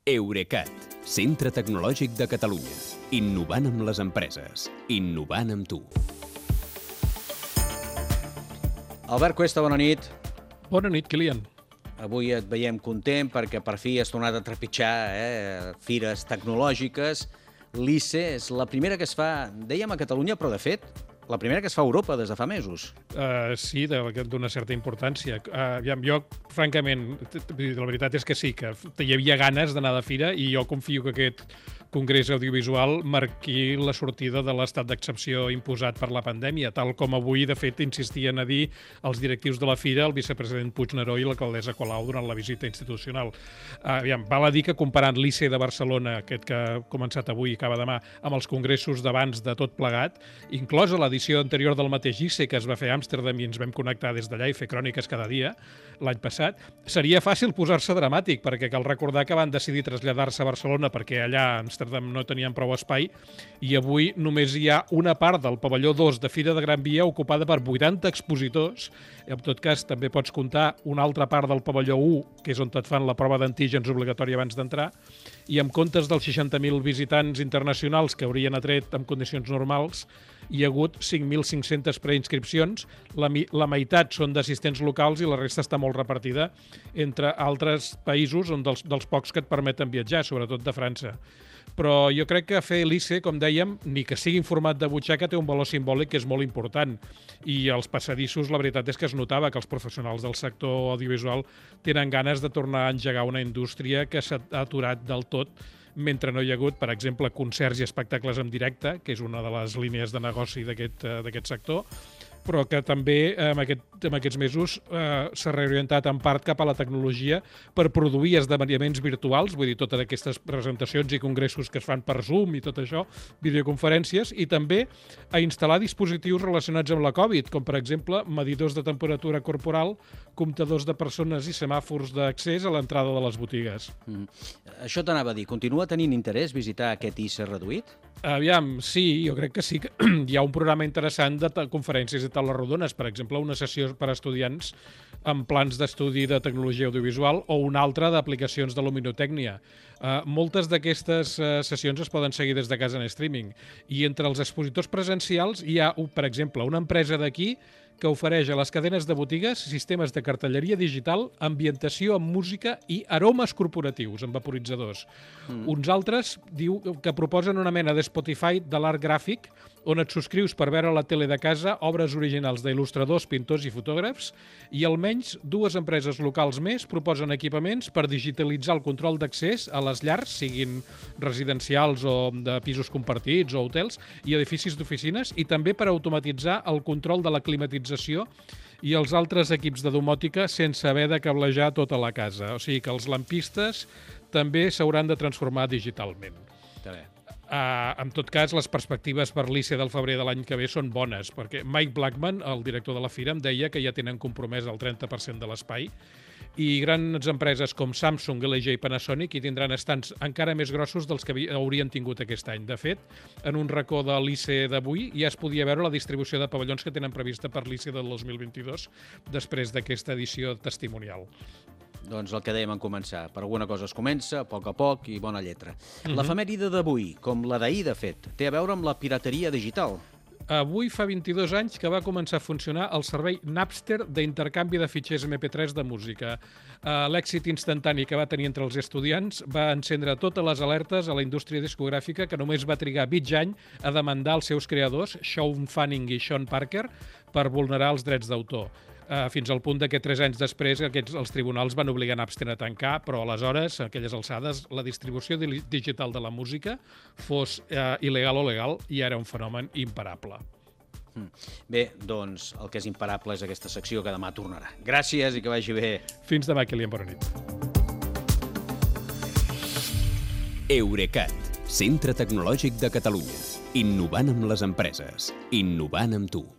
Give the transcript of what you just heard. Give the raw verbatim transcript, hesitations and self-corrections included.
Eurecat, centre tecnològic de Catalunya. Innovant amb les empreses. Innovant amb tu. Albert Cuesta, bona nit. Bona nit, Kilian. Avui et veiem content perquè per fi has tornat a trepitjar eh, fires tecnològiques. L'I C E és la primera que es fa, dèiem, a Catalunya, però de fet, la primera que es fa a Europa des de fa mesos. Uh, sí, d'una certa importància. Uh, aviam, jo, francament, la veritat és que sí, que hi havia ganes d'anar de fira i jo confio que aquest congrés audiovisual marqui la sortida de l'estat d'excepció imposat per la pandèmia, tal com avui, de fet, insistien a dir els directius de la fira, el vicepresident Puigneró i l'alcaldessa Colau durant la visita institucional. Uh, aviam, val a dir que comparant l'I C E de Barcelona, aquest que ha començat avui i acaba demà, amb els congressos d'abans de tot plegat, inclosa l'edició anterior del mateix I C E que es va fer a Amsterdam i ens vam connectar des d'allà i fer cròniques cada dia l'any passat, seria fàcil posar-se dramàtic, perquè cal recordar que van decidir traslladar-se a Barcelona perquè allà a Amsterdam no tenien prou espai i avui només hi ha una part del pavelló dos de Fira de Gran Via ocupada per vuitanta expositors. En tot cas, també pots comptar una altra part del pavelló u, que és on et fan la prova d'antígens obligatòria abans d'entrar, i en comptes dels seixanta mil visitants internacionals que haurien atret en condicions normals, hi ha hagut cinc mil cinc-centes preinscripcions, la, la meitat són d'assistents locals i la resta està molt repartida entre altres països on dels, dels pocs que et permeten viatjar, sobretot de França. Però jo crec que fer l'I C E, com dèiem, ni que sigui en format de butxaca, té un valor simbòlic que és molt important. I als passadissos, la veritat és que es notava que els professionals del sector audiovisual tenen ganes de tornar a engegar una indústria que s'ha aturat del tot mentre no hi ha hagut, per exemple, concerts i espectacles en directe, que és una de les línies de negoci d'aquest d'aquest sector, però que també en, aquest, en aquests mesos eh, s'ha reorientat en part cap a la tecnologia per produir esdeveniments virtuals, vull dir, totes aquestes presentacions i congressos que es fan per Zoom i tot això, videoconferències, i també a instal·lar dispositius relacionats amb la Covid, com per exemple medidors de temperatura corporal, comptadors de persones i semàfors d'accés a l'entrada de les botigues. Mm. Això t'anava a dir, continua tenint interès visitar aquest I C E reduït? Aviam, sí, jo crec que sí que hi ha un programa interessant de conferències i taules rodones, per exemple, una sessió per a estudiants amb plans d'estudi de tecnologia audiovisual o una altra d'aplicacions de luminotècnia. Uh, moltes d'aquestes uh, sessions es poden seguir des de casa en streaming i entre els expositors presencials hi ha, per exemple, una empresa d'aquí que ofereix a les cadenes de botigues sistemes de cartelleria digital, ambientació amb música i aromes corporatius amb vaporitzadors. Mm. Uns altres diu que proposen una mena de Spotify de l'art gràfic on et subscrius per veure a la tele de casa obres originals d'il·lustradors, pintors i fotògrafs, i almenys dues empreses locals més proposen equipaments per digitalitzar el control d'accés a les llars, siguin residencials o de pisos compartits o hotels, i edificis d'oficines, i també per automatitzar el control de la climatització i els altres equips de domòtica sense haver de cablejar tota la casa. O sigui que els lampistes també s'hauran de transformar digitalment. Està bé. Uh, en tot cas, les perspectives per l'I C E del febrer de l'any que ve són bones, perquè Mike Blackman, el director de la fira, em deia que ja tenen compromès el trenta per cent de l'espai i grans empreses com Samsung, L G i Panasonic hi tindran estants encara més grossos dels que haurien tingut aquest any. De fet, en un racó de l'I C E d'avui ja es podia veure la distribució de pavellons que tenen prevista per l'I C E del dos mil vint-i-dos després d'aquesta edició testimonial. Doncs el que dèiem en començar. Per alguna cosa es comença, a poc a poc i bona lletra. Uh-huh. L'efemèride d'avui, com la d'ahir, de fet, té a veure amb la pirateria digital. Avui fa vint-i-dos anys que va començar a funcionar el servei Napster d'intercanvi de fitxers eme pe tres de música. Uh, L'èxit instantani que va tenir entre els estudiants va encendre totes les alertes a la indústria discogràfica, que només va trigar mig any a demandar els seus creadors, Sean Fanning i Sean Parker, per vulnerar els drets d'autor. Uh, fins al punt que tres anys després aquests, els tribunals van obligar Napster a tancar, però aleshores, a aquelles alçades, la distribució digital de la música fos uh, il·legal o legal i era un fenomen imparable. Mm. Bé, doncs el que és imparable és aquesta secció que demà tornarà. Gràcies i que vagi bé. Fins demà, Kilian, bona nit. Eurecat, centre tecnològic de Catalunya. Innovant amb les empreses. Innovant amb tu.